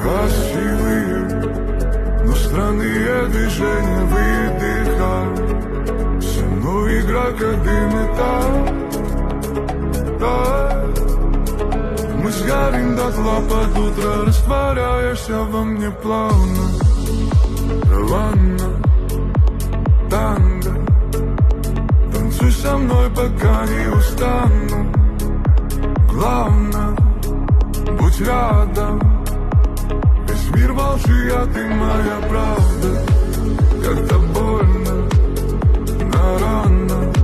красивые, но странные движения выдыхают. Со мной игра, как дым и так. Мы сгорим дотла под утро, растворяешься во мне плавно. Раванна, танго, танцуй со мной, пока не устану. Главное, будь рядом. Весь мир во лжи, а ты моя правда. Как-то больно, но рано.